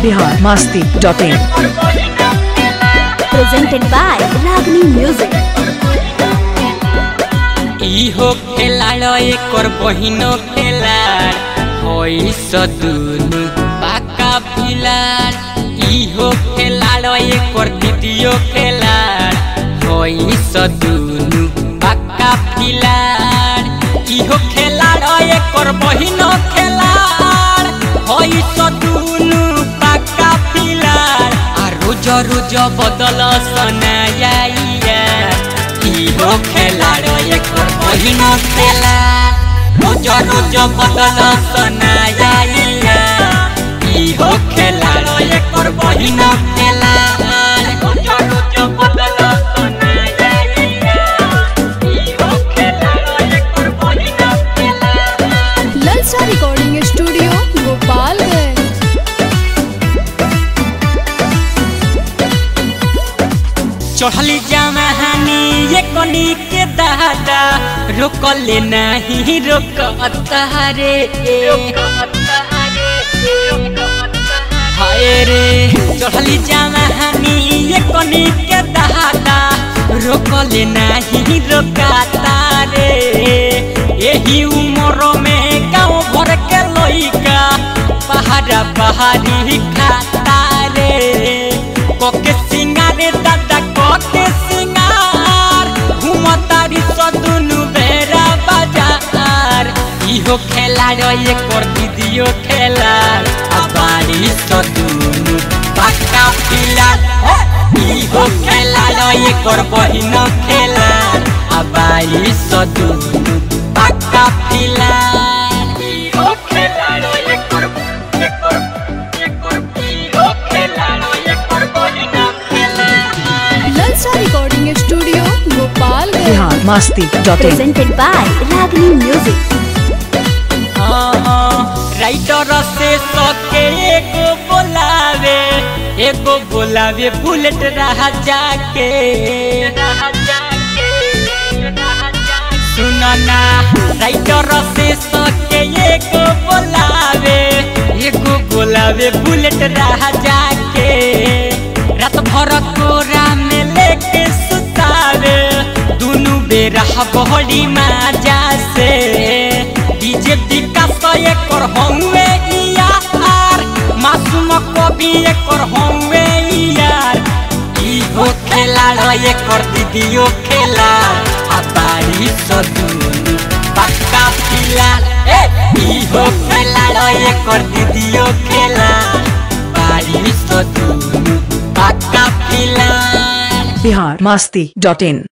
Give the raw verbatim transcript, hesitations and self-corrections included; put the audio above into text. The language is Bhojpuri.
Bihar Masti dot in presented by Ragini Music। इहो खेलाड़ एकर बहिनो खेलाड़ होई सदुनु पाका फिलाड़। इहो खेलाड़ एकर दीदियो खेलाड़ होई सदुनु पाका फिलाड़। इहो खेलाड़ एकर बहिनो खेलाड़ होई सदुनु पाका फिलाड़। आ रोज रोज बदल सनाया इहो खेलाड़ एकर बहिनो खेलाड़ रोज रोज बदल सनाया इहो खेलाड़ एकर बहिनो खेलाड़ रोज रोज बदल सनाया इहो खेलाड़ एकर बहिनो खेलाड़। ललचा रिकॉर्डिंग स्टूडियो गोपालगंज। चढ़ली जमानी ये कनी के दादा रोकले नहीं रोकता रे हाय रे। चढ़ली जमानी ये कनी के दादा रोकले नहीं रोकता रे। यही उम्र में गाँव भर के लइका पहाड़ा पहाड़ी खाता रे। कोके सिंगारे दादा कोके सिंगार घुमतारी सदुनु बेरा बाजार। इहो खेलाड़ एकर दीदियो खेलाड़ अबारी सदुनु पाका फिलाड़। इहो खेलाड़ एकर बहिनो खेलाड़ अबारी सदुनु पाका फिलाड़। इहो खेलाड़ एकर एकर एकर इहो खेलाड़ एकर बहिनो ललचा recording studio Gopalganj. Bihar Masti dot in presented by Ragini Music। Writer से सके एगो बोलावे एगो बोलावे बुलेट राजा के सुनना। राइटर से सके एगो बोलावे एगो बोलावे बुलेट राजा के। रात भर कोरा में लेके सुतावे दुनु बेरा बहड़ी माजा से। डीजे विकास एकर हौवे यार मासूम कवि एकर हौवे यार। इहो खेलाड़ एकर दीदियो खेलाड़ अबारी सदुनु पाका फिलाड़। इहो खेलाड़ एकर दीदियो खेलाड़ अबारी सदुनु पाका फिलाड़। बिहार मस्ती डॉट इन।